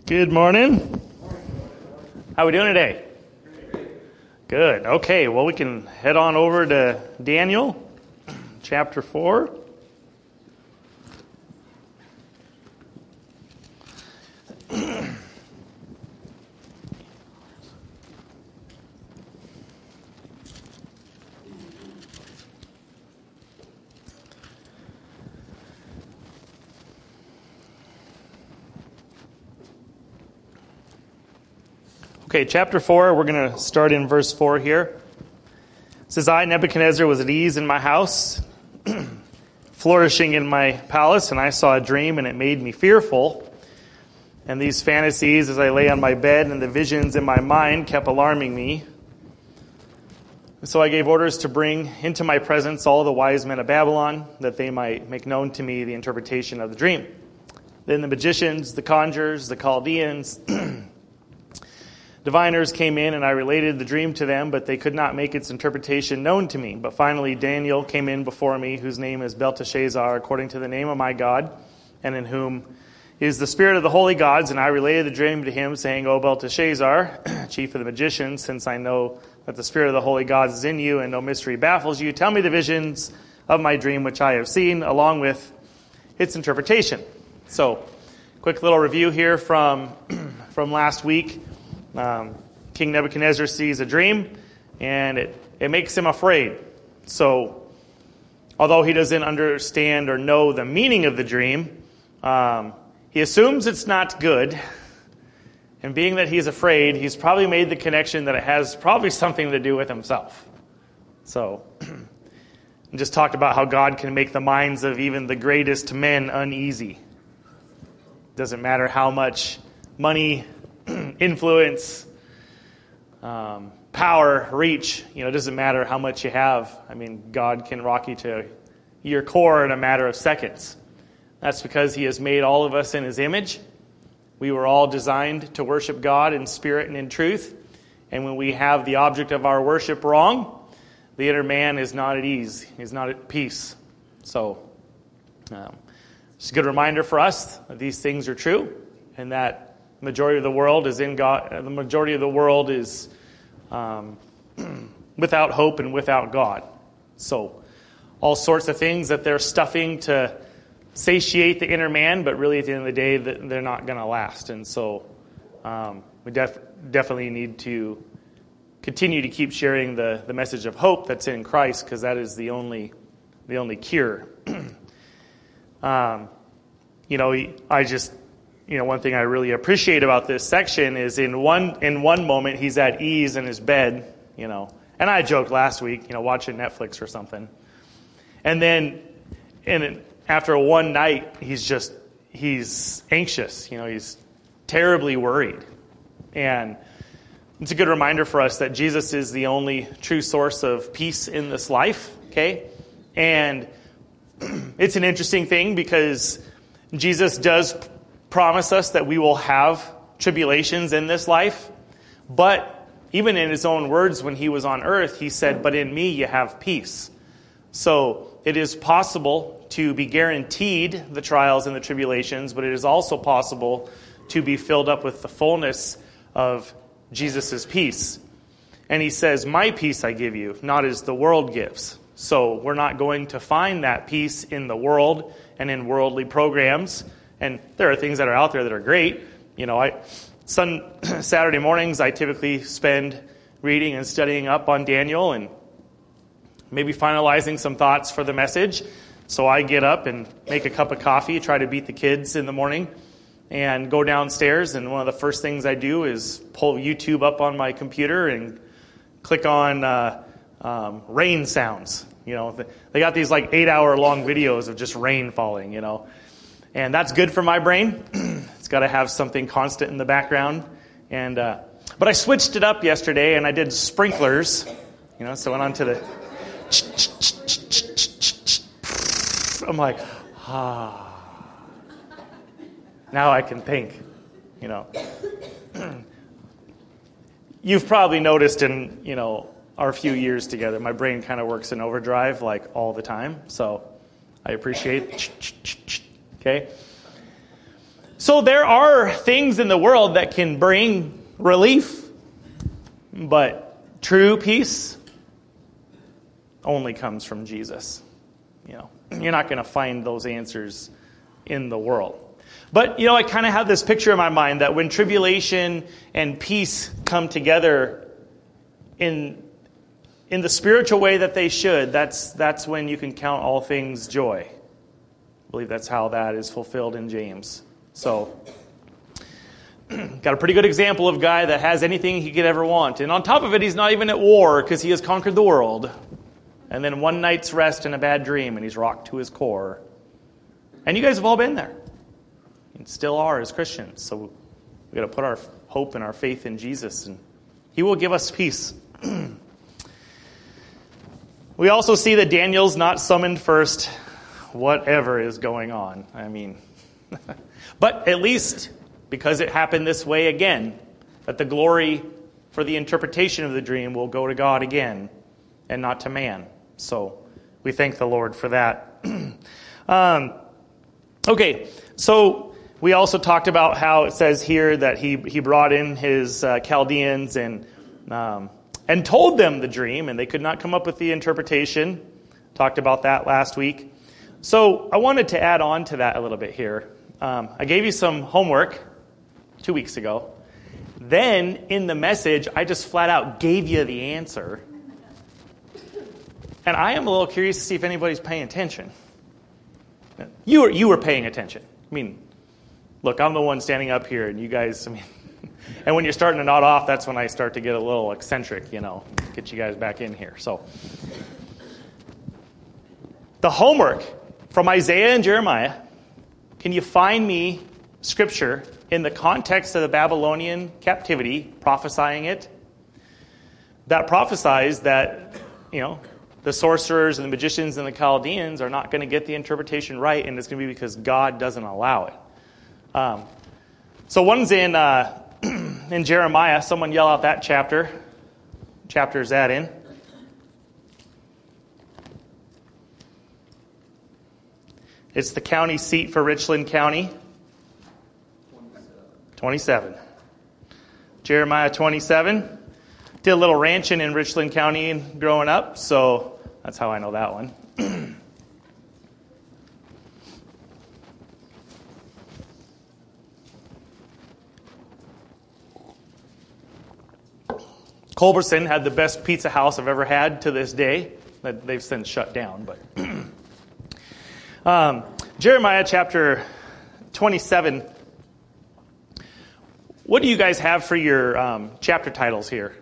Good morning. How are we doing today? Good. Okay, well, we can head on over to Daniel, chapter 4. Okay, chapter 4, we're going to start in verse 4 here. It says, I, Nebuchadnezzar, was at ease in my house, flourishing in my palace, and I saw a dream, and it made me fearful. And these fantasies, as I lay on my bed, and the visions in my mind kept alarming me. So I gave orders to bring into my presence all the wise men of Babylon, that they might make known to me the interpretation of the dream. Then the magicians, the conjurers, the Chaldeans, diviners came in, and I related the dream to them, but they could not make its interpretation known to me. But finally Daniel came in before me, whose name is Belteshazzar, according to the name of my God, and in whom is the spirit of the holy gods. And I related the dream to him, saying, O Belteshazzar, chief of the magicians, since I know that the spirit of the holy gods is in you, and no mystery baffles you, tell me the visions of my dream which I have seen, along with its interpretation. So, quick little review here from last week. King Nebuchadnezzar sees a dream, and it makes him afraid. So, although he doesn't understand or know the meaning of the dream, he assumes it's not good. And being that he's afraid, he's probably made the connection that it has probably something to do with himself. So, and just talked about how God can make the minds of even the greatest men uneasy. Doesn't matter how much money, influence, power, reach, it doesn't matter how much you have. I mean, God can rock you to your core in a matter of seconds. That's because he has made all of us in his image. We were all designed to worship God in spirit and in truth. And when we have the object of our worship wrong, the inner man is not at ease. He's not at peace. So, it's a good reminder for us that these things are true, and that the majority of the world is in God. The majority of the world is without hope and without God. So, all sorts of things that they're stuffing to satiate the inner man, but really at the end of the day, they're not going to last. And so, we definitely need to continue to keep sharing the message of hope that's in Christ, because that is the only cure. One thing I really appreciate about this section is in one moment he's at ease in his bed, and I joked last week, watching Netflix or something. And then after one night, he's anxious, he's terribly worried. And it's a good reminder for us that Jesus is the only true source of peace in this life, okay? And it's an interesting thing because Jesus does promise us that we will have tribulations in this life. But even in his own words when he was on earth, he said, but in me you have peace. So it is possible to be guaranteed the trials and the tribulations, but it is also possible to be filled up with the fullness of Jesus' peace. And he says, my peace I give you, not as the world gives. So we're not going to find that peace in the world and in worldly programs. And there are things that are out there that are great. Saturday mornings, I typically spend reading and studying up on Daniel and maybe finalizing some thoughts for the message. So I get up and make a cup of coffee, try to beat the kids in the morning, and go downstairs. And one of the first things I do is pull YouTube up on my computer and click on rain sounds. They got these 8-hour long videos of just rain falling, And that's good for my brain. It's got to have something constant in the background. And but I switched it up yesterday, and I did sprinklers. So I went on to the. I'm like, now I can think. You've probably noticed in our few years together, my brain kind of works in overdrive all the time. So I appreciate. Okay. So there are things in the world that can bring relief, but true peace only comes from Jesus. You're not going to find those answers in the world. But, I kind of have this picture in my mind that when tribulation and peace come together in the spiritual way that they should, that's when you can count all things joy. I believe that's how that is fulfilled in James. So, got a pretty good example of a guy that has anything he could ever want. And on top of it, he's not even at war because he has conquered the world. And then one night's rest and a bad dream, and he's rocked to his core. And you guys have all been there. And still are as Christians. So we've got to put our hope and our faith in Jesus, and he will give us peace. We also see that Daniel's not summoned first, whatever is going on. But at least, because it happened this way again, that the glory for the interpretation of the dream will go to God again, and not to man. So we thank the Lord for that. Okay, so we also talked about how it says here that he brought in his Chaldeans and told them the dream, and they could not come up with the interpretation. Talked about that last week. So I wanted to add on to that a little bit here. I gave you some homework 2 weeks ago. Then in the message, I just flat out gave you the answer. And I am a little curious to see if anybody's paying attention. You were paying attention. Look, I'm the one standing up here, and you guys, and when you're starting to nod off, that's when I start to get a little eccentric, get you guys back in here. So, the homework from Isaiah and Jeremiah, can you find me scripture in the context of the Babylonian captivity, prophesying it, that prophesies that, the sorcerers and the magicians and the Chaldeans are not going to get the interpretation right, and it's going to be because God doesn't allow it. So one's in Jeremiah. Someone yell out that chapter. Chapter is that in? It's the county seat for Richland County. 27. Jeremiah 27. Did a little ranching in Richland County growing up, so that's how I know that one. Culberson had the best pizza house I've ever had to this day. That they've since shut down, but Jeremiah chapter 27. What do you guys have for your chapter titles here?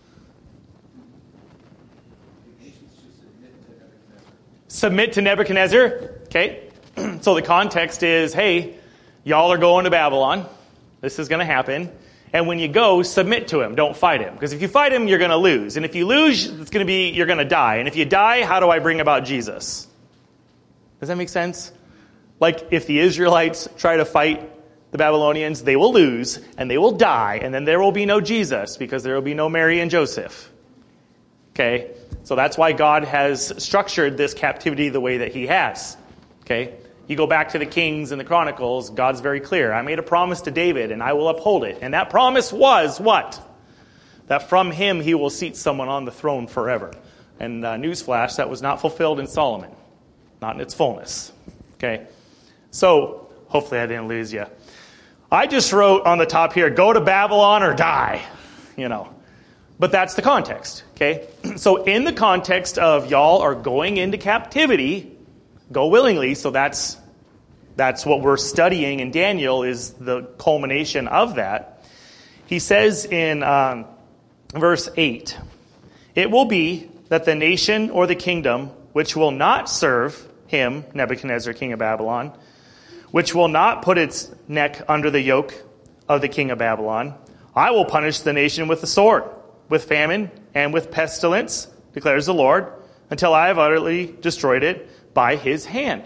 Submit to Nebuchadnezzar. Okay. So the context is, hey, y'all are going to Babylon. This is going to happen. And when you go, submit to him. Don't fight him. Because if you fight him, you're going to lose. And if you lose, you're going to die. And if you die, how do I bring about Jesus? Does that make sense? Like if the Israelites try to fight the Babylonians, they will lose and they will die. And then there will be no Jesus because there will be no Mary and Joseph. Okay. So that's why God has structured this captivity the way that he has. Okay. You go back to the Kings and the Chronicles, God's very clear. I made a promise to David and I will uphold it. And that promise was what? That from him he will seat someone on the throne forever. And newsflash, that was not fulfilled in Solomon. Not in its fullness. Okay. So hopefully I didn't lose you. I just wrote on the top here, go to Babylon or die. But that's the context. Okay. So in the context of y'all are going into captivity, go willingly, so that's what we're studying in Daniel is the culmination of that. He says in verse 8, it will be that the nation or the kingdom which will not serve him, Nebuchadnezzar, king of Babylon, which will not put its neck under the yoke of the king of Babylon, I will punish the nation with the sword, with famine, and with pestilence, declares the Lord, until I have utterly destroyed it by his hand.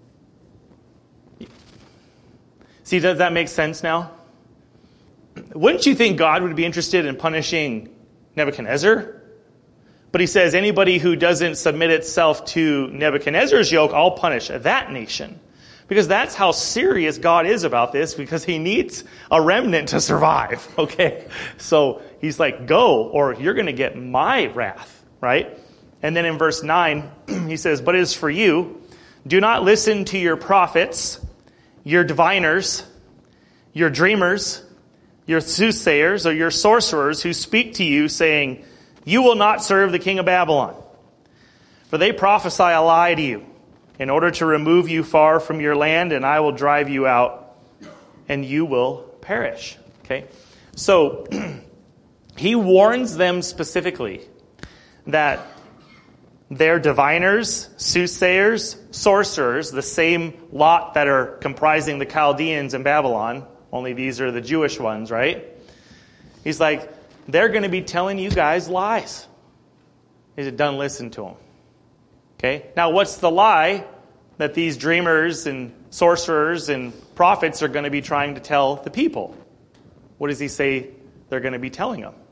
See, does that make sense now? Wouldn't you think God would be interested in punishing Nebuchadnezzar? But he says, anybody who doesn't submit itself to Nebuchadnezzar's yoke, I'll punish that nation. Because that's how serious God is about this, because he needs a remnant to survive, okay? So he's like, go, or you're going to get my wrath, right? And then in verse 9, he says, but as for you, do not listen to your prophets, your diviners, your dreamers, your soothsayers, or your sorcerers who speak to you, saying, you will not serve the king of Babylon. For they prophesy a lie to you, in order to remove you far from your land, and I will drive you out, and you will perish. Okay? So, he warns them specifically that their diviners, soothsayers, sorcerers, the same lot that are comprising the Chaldeans in Babylon, only these are the Jewish ones, right? He's like, they're going to be telling you guys lies. He said, don't listen to them. Okay? Now, what's the lie that these dreamers and sorcerers and prophets are going to be trying to tell the people? What does he say they're going to be telling them?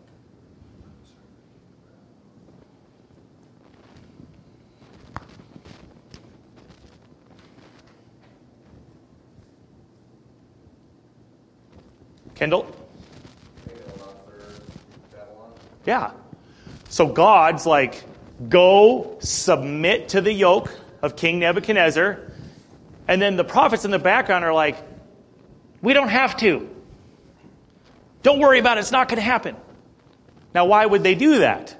Kendall? Yeah. So God's like, go submit to the yoke of King Nebuchadnezzar. And then the prophets in the background are like, we don't have to. Don't worry about it. It's not going to happen. Now, why would they do that?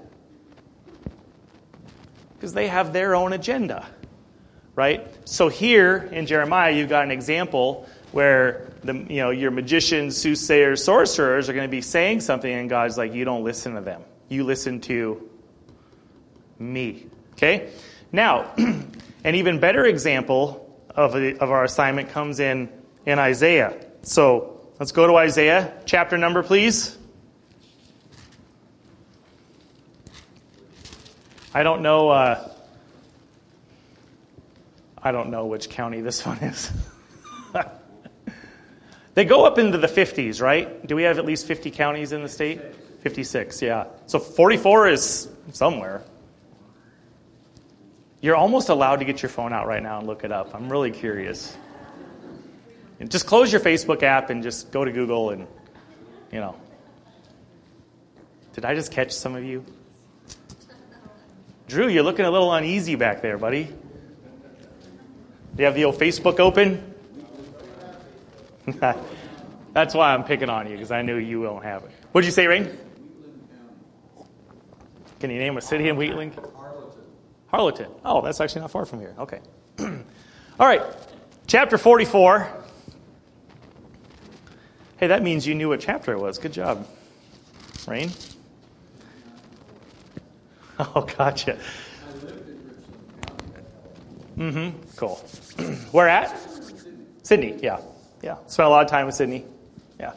Because they have their own agenda, right? So here in Jeremiah, you've got an example where your magicians, soothsayers, sorcerers are going to be saying something, and God's like, you don't listen to them. You listen to me. Okay? Now, an even better example of our assignment comes in Isaiah. So let's go to Isaiah. Chapter number, please. I don't know which county this one is. They go up into the 50s, right? Do we have at least 50 counties in the state? 56, yeah. So 44 is somewhere. You're almost allowed to get your phone out right now and look it up. I'm really curious. And just close your Facebook app and just go to Google and, Did I just catch some of you? Drew, you're looking a little uneasy back there, buddy. Do you have the old Facebook open? That's why I'm picking on you, because I knew you won't have it. What'd you say, Rain? Can you name a city in Wheatland? Harlowton. Oh, that's actually not far from here. Okay. All right. Chapter 44. Hey, that means you knew what chapter it was. Good job. Rain? Oh, gotcha. Cool. Where at? Sydney, yeah. Yeah. Spent a lot of time with Sydney. Yeah.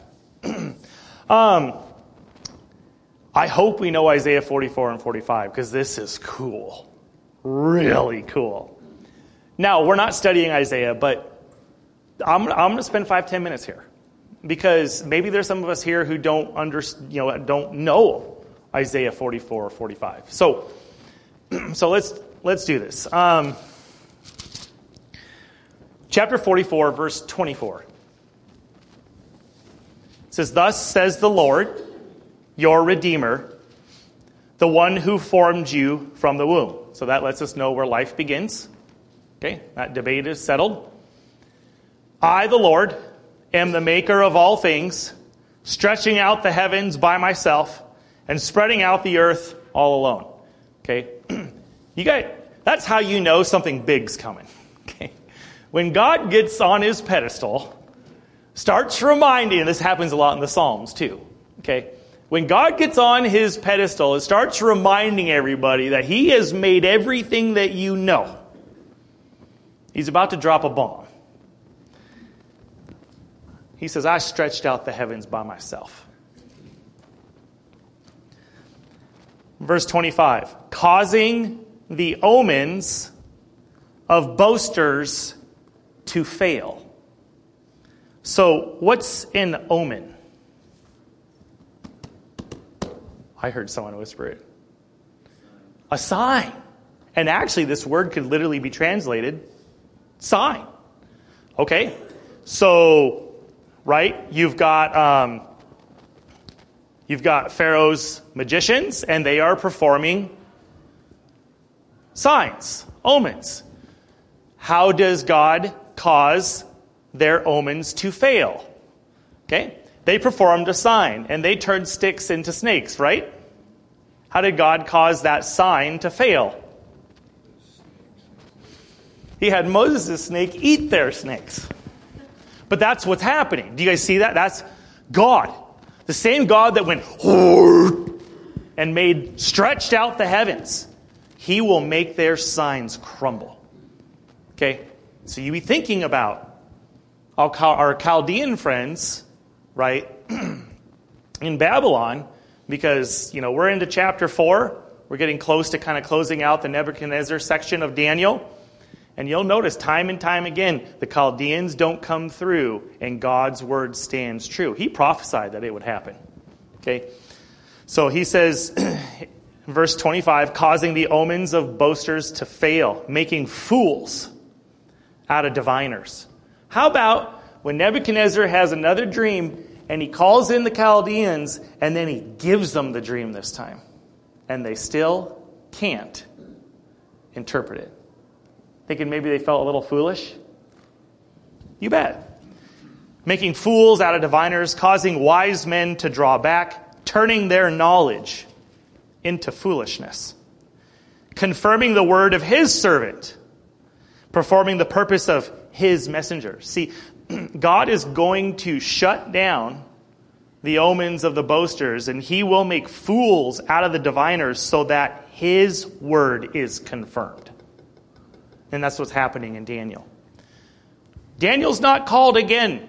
I hope we know Isaiah 44 and 45, because this is cool. Really cool. Now, we're not studying Isaiah, but I'm going to spend 5-10 minutes here, because maybe there's some of us here who don't know Isaiah 44 or 45. So let's do this. Chapter 44, verse 24. It says, "Thus says the Lord, your Redeemer, the one who formed you from the womb." So that lets us know where life begins. Okay, that debate is settled. "I, the Lord, am the maker of all things, stretching out the heavens by myself and spreading out the earth all alone." Okay, that's how you know something big's coming. Okay, when God gets on his pedestal, starts reminding, and this happens a lot in the Psalms too. Okay, when God gets on his pedestal, it starts reminding everybody that he has made everything that you know. He's about to drop a bomb. He says, "I stretched out the heavens by myself." Verse 25, "Causing the omens of boasters to fail." So what's an omen? I heard someone whisper it. A sign. And actually this word could literally be translated sign. Okay, so, right, you've got Pharaoh's magicians, and they are performing signs, omens. How does God cause their omens to fail? Okay, they performed a sign, and they turned sticks into snakes, right? How did God cause that sign to fail? He had Moses' snake eat their snakes. But that's what's happening. Do you guys see that? That's God. The same God that went and stretched out the heavens. He will make their signs crumble. Okay? So you be thinking about our Chaldean friends, right, in Babylon, because, we're into chapter 4. We're getting close to kind of closing out the Nebuchadnezzar section of Daniel. And you'll notice time and time again, the Chaldeans don't come through, and God's word stands true. He prophesied that it would happen. Okay? So he says, verse 25, causing the omens of boasters to fail, making fools out of diviners. How about when Nebuchadnezzar has another dream, and he calls in the Chaldeans, and then he gives them the dream this time, and they still can't interpret it? Thinking maybe they felt a little foolish? You bet. Making fools out of diviners, causing wise men to draw back, turning their knowledge into foolishness. Confirming the word of his servant, performing the purpose of his messenger. See, God is going to shut down the omens of the boasters, and he will make fools out of the diviners so that his word is confirmed. And that's what's happening in Daniel. Daniel's not called again.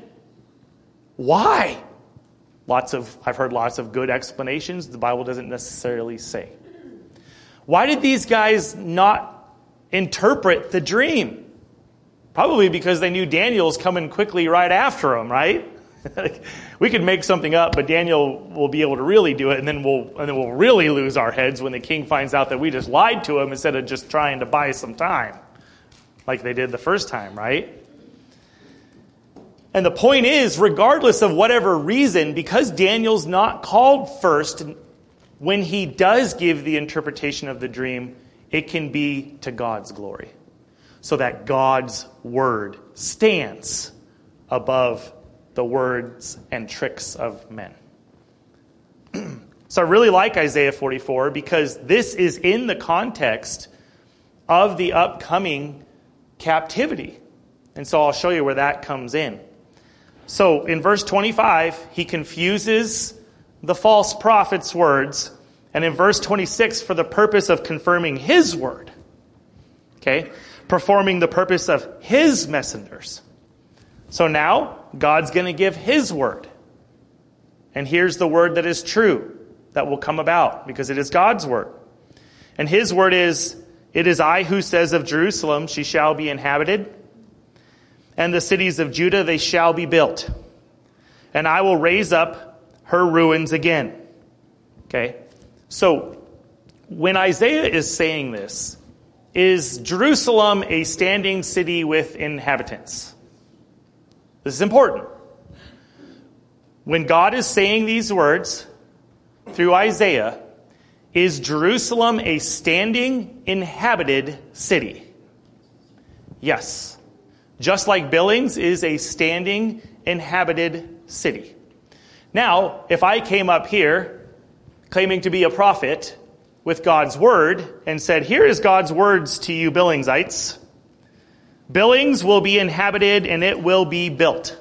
Why? I've heard lots of good explanations. The Bible doesn't necessarily say. Why did these guys not interpret the dream? Probably because they knew Daniel's coming quickly right after them, right? We could make something up, but Daniel will be able to really do it, and then we'll really lose our heads when the king finds out that we just lied to him instead of just trying to buy some time, like they did the first time, right? And the point is, regardless of whatever reason, because Daniel's not called first, when he does give the interpretation of the dream, it can be to God's glory, so that God's word stands above the words and tricks of men. So I really like Isaiah 44 because this is in the context of the upcoming captivity. And so I'll show you where that comes in. So in verse 25, he confuses the false prophet's words. And in verse 26, for the purpose of confirming his word. Okay? Performing the purpose of his messengers. So now, God's going to give his word. And here's the word that is true, that will come about, because it is God's word. And his word is, it is I who says of Jerusalem, she shall be inhabited, and the cities of Judah, they shall be built. And I will raise up her ruins again. Okay? So, when Isaiah is saying this, is Jerusalem a standing city with inhabitants? This is important. When God is saying these words through Isaiah, is Jerusalem a standing, inhabited city? Yes. Just like Billings is a standing, inhabited city. Now, if I came up here claiming to be a prophet with God's word and said, here is God's words to you Billingsites. Billings will be inhabited and it will be built.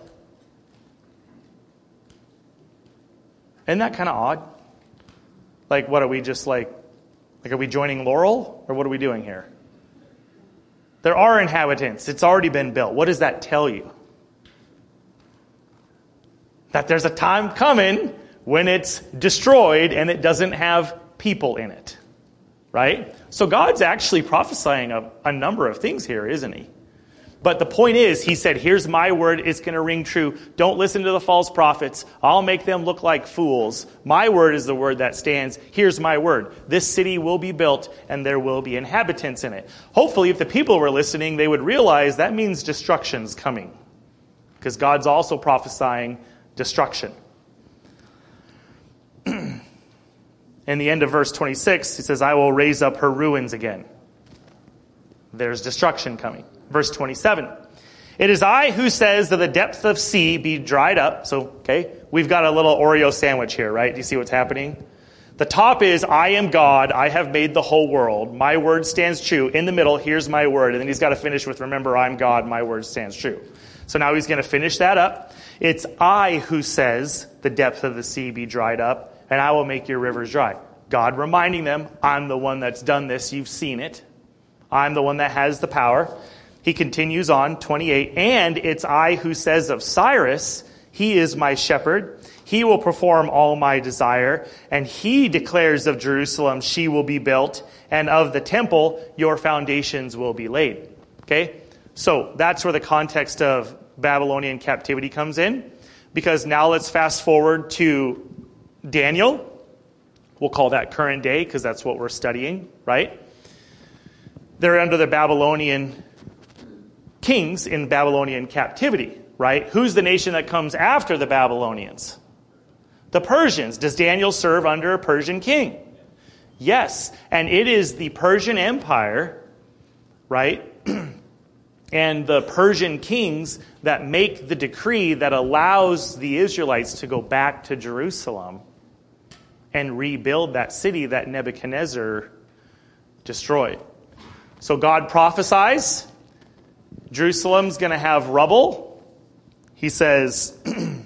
Isn't that kind of odd? Like, what are we just like are we joining Laurel? Or what are we doing here? There are inhabitants. It's already been built. What does that tell you? That there's a time coming when it's destroyed and it doesn't have people in it. Right? So God's actually prophesying a number of things here, isn't he? But the point is, he said, here's my word, it's going to ring true. Don't listen to the false prophets. I'll make them look like fools. My word is the word that stands. Here's my word. This city will be built and there will be inhabitants in it. Hopefully, if the people were listening, they would realize that means destruction's coming. because God's also prophesying destruction. In the end of verse 26, he says, I will raise up her ruins again. There's destruction coming. Verse 27, it is I who says that the depth of sea be dried up. So, okay, we've got a little Oreo sandwich here, right? Do you see what's happening? The top is, I am God, I have made the whole world. My word stands true. In the middle, here's my word. And then he's got to finish with, remember, I'm God, my word stands true. So now he's going to finish that up. It's I who says the depth of the sea be dried up, and I will make your rivers dry. God reminding them, I'm the one that's done this. You've seen it. I'm the one that has the power. He continues on, 28, and it's I who says of Cyrus, he is my shepherd. He will perform all my desire. And he declares of Jerusalem, she will be built. And of the temple, your foundations will be laid. Okay? So that's where the context of Babylonian captivity comes in. Because now let's fast forward to Daniel. We'll call that current day because that's what we're studying, right? They're under the Babylonian kings in Babylonian captivity, right? Who's the nation that comes after the Babylonians? The Persians. Does Daniel serve under a Persian king? Yes. And it is the Persian Empire, right? And the Persian kings that make the decree that allows the Israelites to go back to Jerusalem and rebuild that city that Nebuchadnezzar destroyed. So God prophesies Jerusalem's going to have rubble. He says,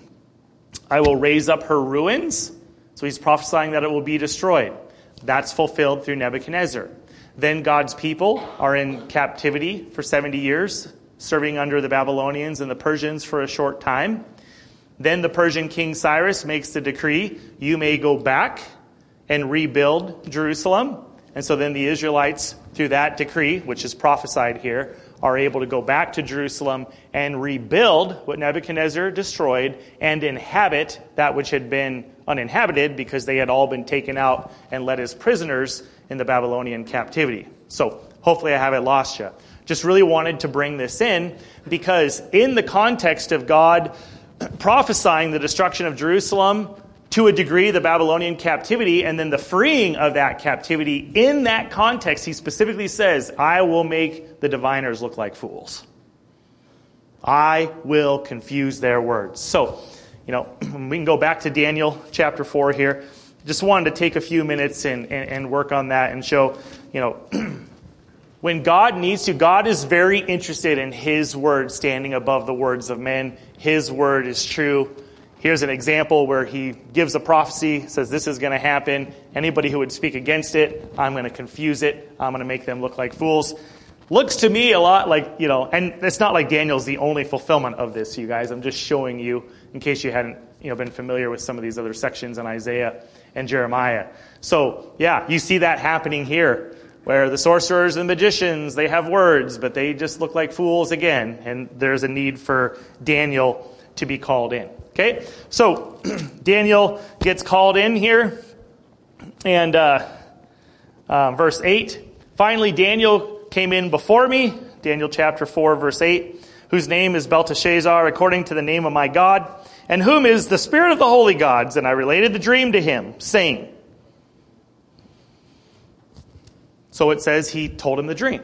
I will raise up her ruins. So he's prophesying that it will be destroyed. That's fulfilled through Nebuchadnezzar. Then God's people are in captivity for 70 years, serving under the Babylonians and the Persians for a short time. Then the Persian king Cyrus makes the decree, you may go back and rebuild Jerusalem. And so then the Israelites, through that decree, which is prophesied here, are able to go back to Jerusalem and rebuild what Nebuchadnezzar destroyed and inhabit that which had been uninhabited because they had all been taken out and led as prisoners in the Babylonian captivity. So hopefully I haven't lost you. Just really wanted to bring this in because in the context of God prophesying the destruction of Jerusalem, to a degree, the Babylonian captivity, and then the freeing of that captivity, in that context, he specifically says, I will make the diviners look like fools. I will confuse their words. So, we can go back to Daniel chapter 4 here. Just wanted to take a few minutes and work on that and show, when God needs to, God is very interested in his word standing above the words of men. His word is true. Here's an example where he gives a prophecy, says this is going to happen. Anybody who would speak against it, I'm going to confuse it. I'm going to make them look like fools. Looks to me a lot like, and it's not like Daniel's the only fulfillment of this, you guys. I'm just showing you in case you hadn't, been familiar with some of these other sections in Isaiah and Jeremiah. So, yeah, you see that happening here where the sorcerers and magicians, they have words, but they just look like fools again. And there's a need for Daniel to be called in. Okay, so Daniel gets called in here, and verse 8, finally Daniel came in before me, Daniel chapter 4, verse 8, whose name is Belteshazzar, according to the name of my God, and whom is the spirit of the holy gods, and I related the dream to him, saying. So it says he told him the dream.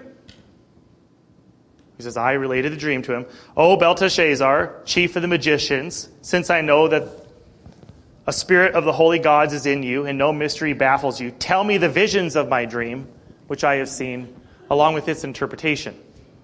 He says, I related the dream to him. O Belteshazzar, chief of the magicians, since I know that a spirit of the holy gods is in you, and no mystery baffles you, tell me the visions of my dream, which I have seen, along with its interpretation.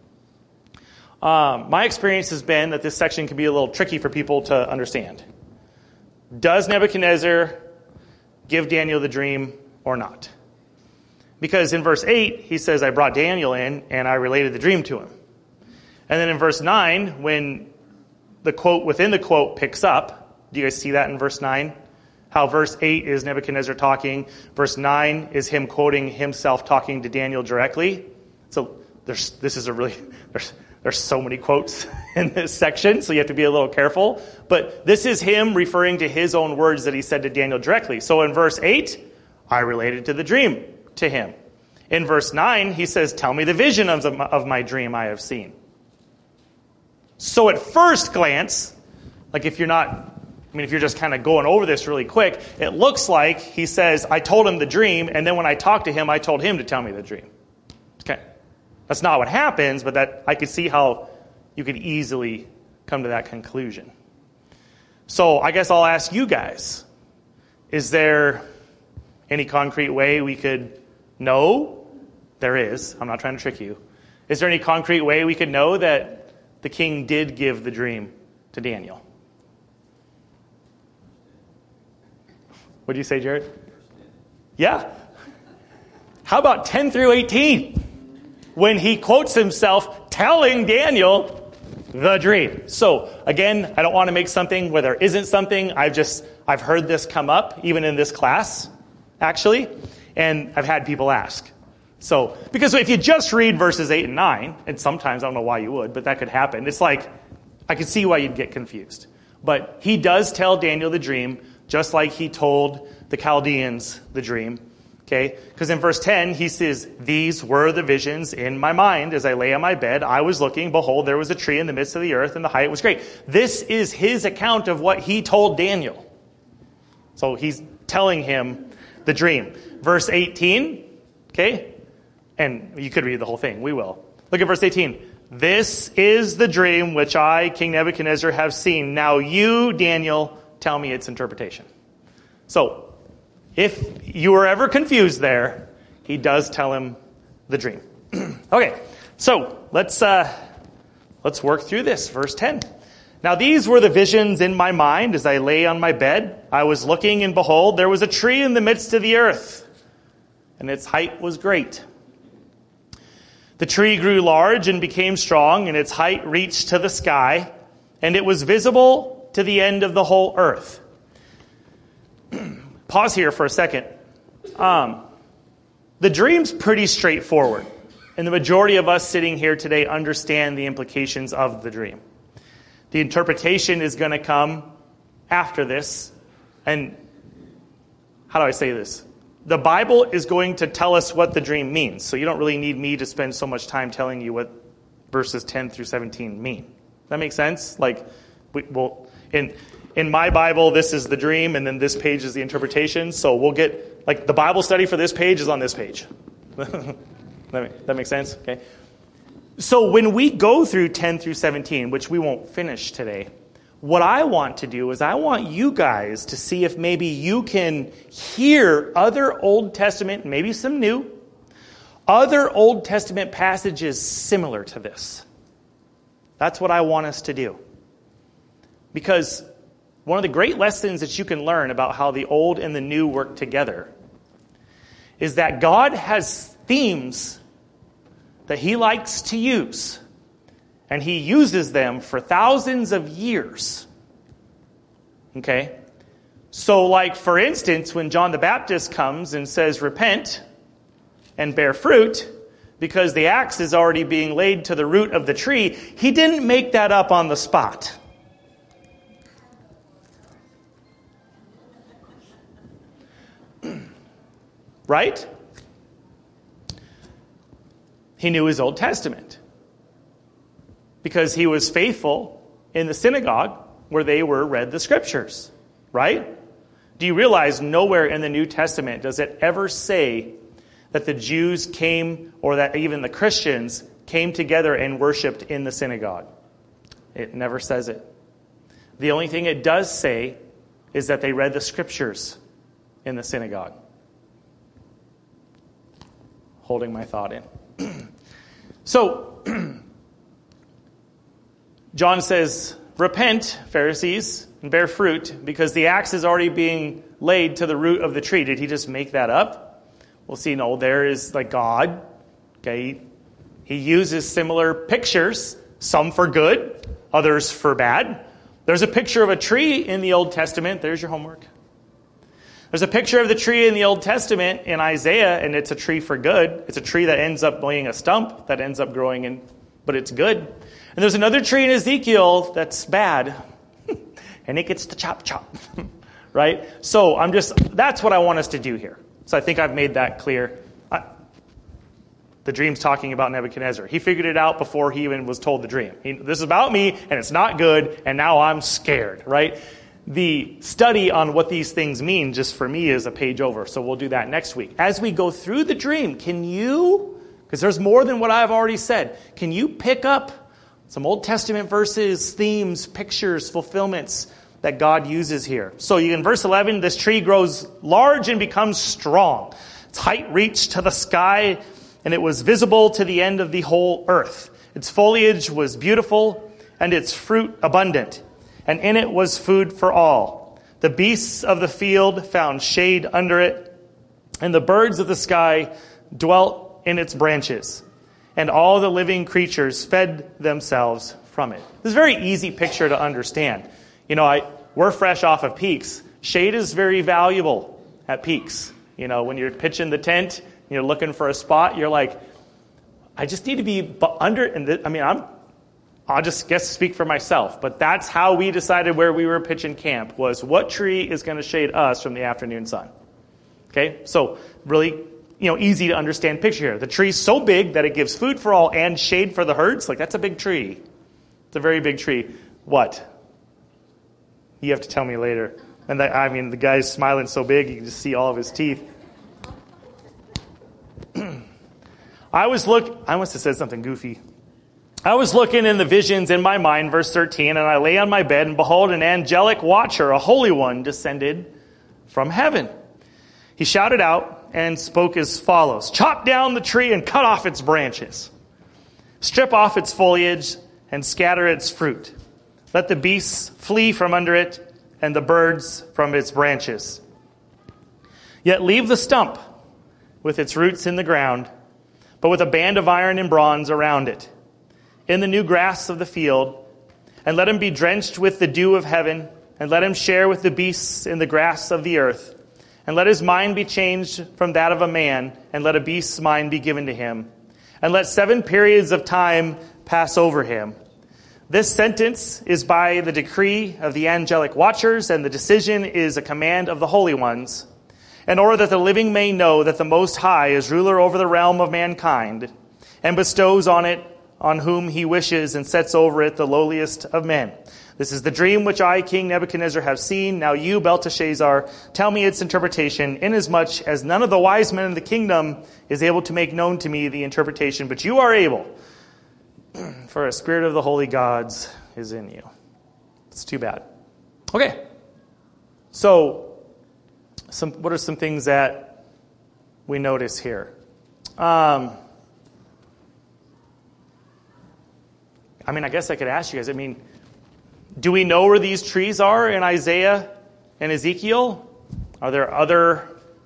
My experience has been that this section can be a little tricky for people to understand. Does Nebuchadnezzar give Daniel the dream or not? Because in verse 8, he says, I brought Daniel in, and I related the dream to him. And then in verse 9, when the quote within the quote picks up, do you guys see that in verse 9? How verse 8 is Nebuchadnezzar talking. Verse 9 is him quoting himself talking to Daniel directly. So there's so many quotes in this section, so you have to be a little careful. But this is him referring to his own words that he said to Daniel directly. So in verse 8, I related to the dream to him. In verse 9, he says, tell me the vision of my dream I have seen. So at first glance, like if you're just kind of going over this really quick, it looks like he says, I told him the dream, and then when I talked to him, I told him to tell me the dream. Okay. That's not what happens, but that I could see how you could easily come to that conclusion. So I guess I'll ask you guys, is there any concrete way we could know? There is. I'm not trying to trick you. Is there any concrete way we could know that the king did give the dream to Daniel? What do you say, Jared? Yeah. How about 10 through 18? When he quotes himself telling Daniel the dream. So, again, I don't want to make something where there isn't something. I've heard this come up, even in this class, actually, and I've had people ask. So, because if you just read verses 8 and 9, and sometimes, I don't know why you would, but that could happen. It's like, I could see why you'd get confused. But he does tell Daniel the dream, just like he told the Chaldeans the dream. Okay? Because in verse 10, he says, these were the visions in my mind as I lay on my bed. I was looking, behold, there was a tree in the midst of the earth, and the height was great. This is his account of what he told Daniel. So he's telling him the dream. Verse 18, okay? And you could read the whole thing. We will. Look at verse 18. This is the dream which I, King Nebuchadnezzar, have seen. Now you, Daniel, tell me its interpretation. So, if you were ever confused there, he does tell him the dream. Okay, so let's work through this. Verse 10. Now these were the visions in my mind as I lay on my bed. I was looking, and behold, there was a tree in the midst of the earth, and its height was great. The tree grew large and became strong, and its height reached to the sky, and it was visible to the end of the whole earth. Pause here for a second. The dream's pretty straightforward, and the majority of us sitting here today understand the implications of the dream. The interpretation is going to come after this, and how do I say this? The Bible is going to tell us what the dream means, so you don't really need me to spend so much time telling you what verses 10 through 17 mean. Does that make sense? Like, in my Bible, this is the dream, and then this page is the interpretation, so we'll get, like, the Bible study for this page is on this page. That makes sense? Okay. So when we go through 10 through 17, which we won't finish today, what I want to do is I want you guys to see if maybe you can hear other Old Testament, maybe some new, other Old Testament passages similar to this. That's what I want us to do. Because one of the great lessons that you can learn about how the old and the new work together is that God has themes that he likes to use. And he uses them for thousands of years. Okay? So, like, for instance, when John the Baptist comes and says, repent and bear fruit, because the axe is already being laid to the root of the tree, he didn't make that up on the spot. Right? He knew his Old Testament. Because he was faithful in the synagogue where they were read the scriptures. Right? Do you realize nowhere in the New Testament does it ever say that the Jews came, or that even the Christians came together and worshiped in the synagogue? It never says it. The only thing it does say is that they read the scriptures in the synagogue. Holding my thought in. So, John says, repent, Pharisees, and bear fruit, because the axe is already being laid to the root of the tree. Did he just make that up? Well, see, no, there is like God. Okay, he uses similar pictures, some for good, others for bad. There's a picture of a tree in the Old Testament. There's your homework. There's a picture of the tree in the Old Testament in Isaiah, and it's a tree for good. It's a tree that ends up being a stump that ends up growing, but it's good. And there's another tree in Ezekiel that's bad, and it gets to chop. Right? So that's what I want us to do here. So I think I've made that clear. The dream's talking about Nebuchadnezzar. He figured it out before he even was told the dream. This is about me, and it's not good, and now I'm scared, right? The study on what these things mean, just for me, is a page over, so we'll do that next week. As we go through the dream, can you, because there's more than what I've already said, can you pick up some Old Testament verses, themes, pictures, fulfillments that God uses here? So in verse 11, this tree grows large and becomes strong. Its height reached to the sky, and it was visible to the end of the whole earth. Its foliage was beautiful, and its fruit abundant, and in it was food for all. The beasts of the field found shade under it, and the birds of the sky dwelt in its branches, and all the living creatures fed themselves from it. This is a very easy picture to understand. We're fresh off of Peaks. Shade is very valuable at Peaks. When you're pitching the tent, you're looking for a spot, you're like, I just need to be under, and I'll just speak for myself, but that's how we decided where we were pitching camp, was what tree is going to shade us from the afternoon sun. Okay, so really, easy to understand picture here. The tree's so big that it gives food for all and shade for the herds. Like, that's a big tree. It's a very big tree. What? You have to tell me later. And the guy's smiling so big, you can just see all of his teeth. I must have said something goofy. I was looking in the visions in my mind, verse 13, and I lay on my bed, and behold, an angelic watcher, a holy one, descended from heaven. He shouted out and spoke as follows: "Chop down the tree and cut off its branches. Strip off its foliage and scatter its fruit. Let the beasts flee from under it and the birds from its branches. Yet leave the stump with its roots in the ground, but with a band of iron and bronze around it, in the new grass of the field, and let him be drenched with the dew of heaven, and let him share with the beasts in the grass of the earth. And let his mind be changed from that of a man, and let a beast's mind be given to him. And let 7 periods of time pass over him. This sentence is by the decree of the angelic watchers, and the decision is a command of the holy ones, in order that the living may know that the Most High is ruler over the realm of mankind, and bestows on it on whom he wishes, and sets over it the lowliest of men. This is the dream which I, King Nebuchadnezzar, have seen. Now you, Belteshazzar, tell me its interpretation, inasmuch as none of the wise men in the kingdom is able to make known to me the interpretation, but you are able, for a spirit of the holy gods is in you." It's too bad. Okay. So, what are some things that we notice here? I guess I could ask you guys, do we know where these trees are in Isaiah and Ezekiel? Are there other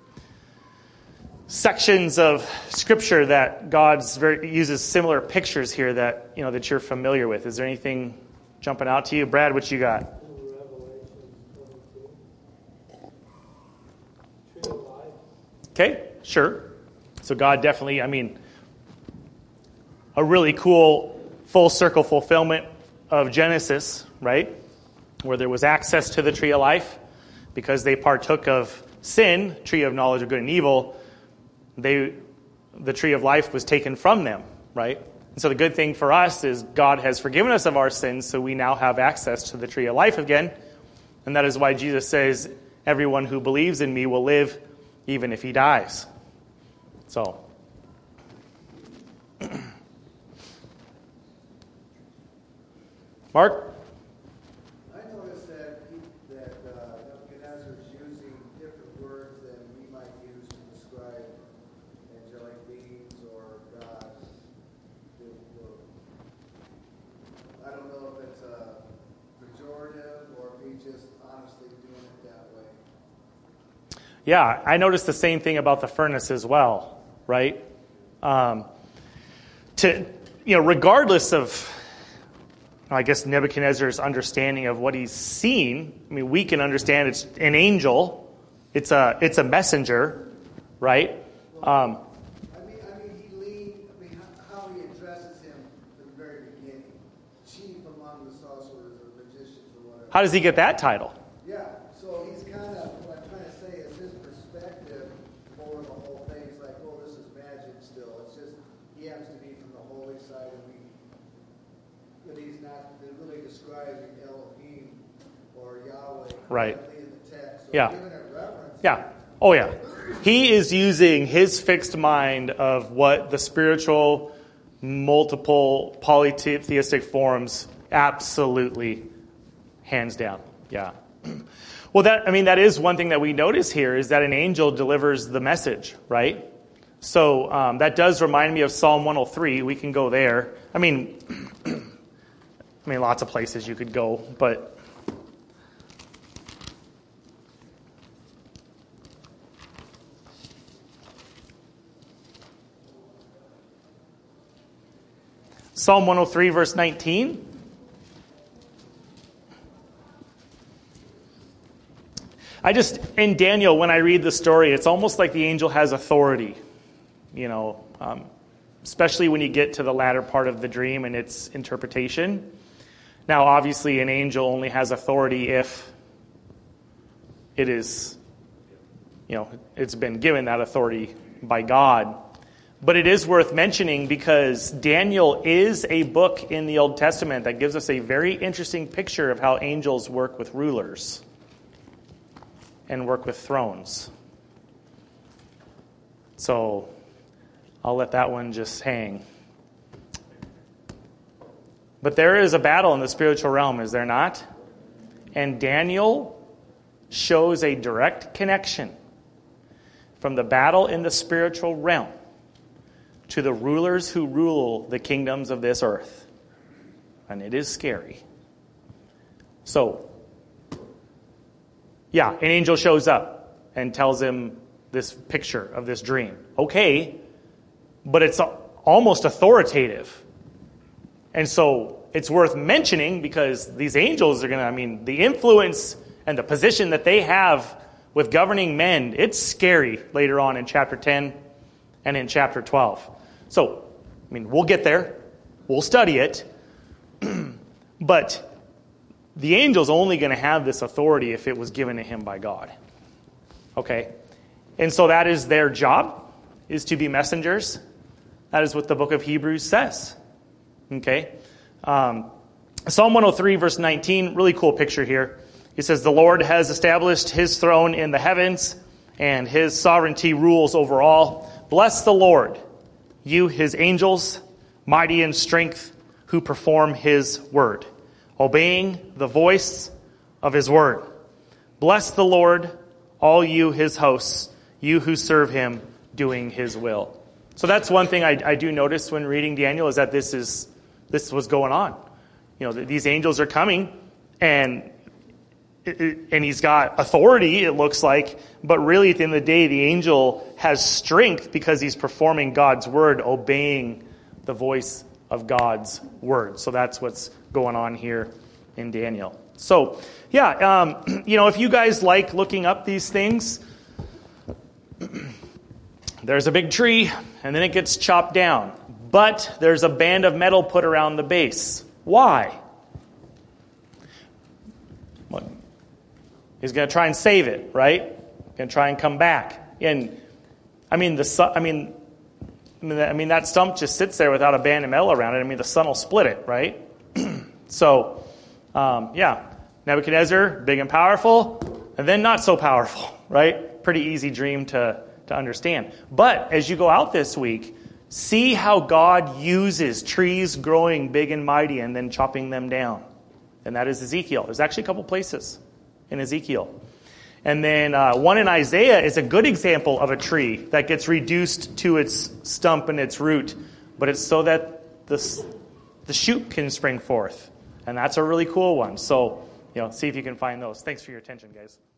sections of Scripture that God uses similar pictures here that that you're familiar with? Is there anything jumping out to you? Brad, what you got? Okay, sure. So God definitely, a really cool full circle fulfillment of Genesis, right? Where there was access to the tree of life because they partook of sin, tree of knowledge of good and evil. The tree of life was taken from them, right? And so the good thing for us is God has forgiven us of our sins, so we now have access to the tree of life again. And that is why Jesus says, everyone who believes in me will live even if he dies. So, Mark? I noticed that Nebuchadnezzar is using different words than we might use to describe angelic beings or gods. I don't know if it's a pejorative or if he's just honestly doing it that way. Yeah, I noticed the same thing about the furnace as well, right? Regardless of, I guess, Nebuchadnezzar's understanding of what he's seen, we can understand it's an angel, it's a messenger, right? How he addresses him from the very beginning, chief among the sorcerers or magicians or whatever. How does he get that title? Yeah, so he's kind of, what I'm trying to say is his perspective over the whole thing is like, this is magic still. It's just he happens to be from the holy side, but he's not really describing Elohim or Yahweh Right. in the text. So Yeah. giving it reference. Yeah. Oh, yeah. He is using his fixed mind of what the spiritual, multiple, polytheistic forms absolutely, hands down. Yeah. Well, that is one thing that we notice here is that an angel delivers the message, right? So that does remind me of Psalm 103. We can go there. I mean, lots of places you could go, but Psalm 103, verse 19. In Daniel, when I read the story, it's almost like the angel has authority, especially when you get to the latter part of the dream and its interpretation. Now, obviously, an angel only has authority if it is, it's been given that authority by God. But it is worth mentioning because Daniel is a book in the Old Testament that gives us a very interesting picture of how angels work with rulers and work with thrones. So I'll let that one just hang. But there is a battle in the spiritual realm, is there not? And Daniel shows a direct connection from the battle in the spiritual realm to the rulers who rule the kingdoms of this earth. And it is scary. So, yeah, an angel shows up and tells him this picture of this dream. Okay, but it's almost authoritative. And so it's worth mentioning because these angels are going to, the influence and the position that they have with governing men, it's scary later on in chapter 10 and in chapter 12. So, we'll get there. We'll study it. But the angel's only going to have this authority if it was given to him by God. Okay? And so that is their job, is to be messengers. That is what the book of Hebrews says. Okay? Psalm 103, verse 19, really cool picture here. It says, "The Lord has established his throne in the heavens, and his sovereignty rules over all. Bless the Lord, you his angels, mighty in strength, who perform his word, obeying the voice of his word. Bless the Lord, all you his hosts, you who serve him, doing his will." So that's one thing I do notice when reading Daniel is that this was going on. These angels are coming, and he's got authority, it looks like, but really at the end of the day, the angel has strength because he's performing God's word, obeying the voice of God's word. So that's what's going on here in Daniel. So, yeah, if you guys like looking up these things, there's a big tree, and then it gets chopped down. But there's a band of metal put around the base. Why? He's going to try and save it, right? Going to try and come back. And that stump just sits there without a band of metal around it. The sun will split it, right? So, Nebuchadnezzar, big and powerful, and then not so powerful, right? Pretty easy dream to understand. But as you go out this week, see how God uses trees growing big and mighty and then chopping them down. And that is Ezekiel. There's actually a couple places in Ezekiel. And then one in Isaiah is a good example of a tree that gets reduced to its stump and its root, but it's so that the shoot can spring forth. And that's a really cool one. So, see if you can find those. Thanks for your attention, guys.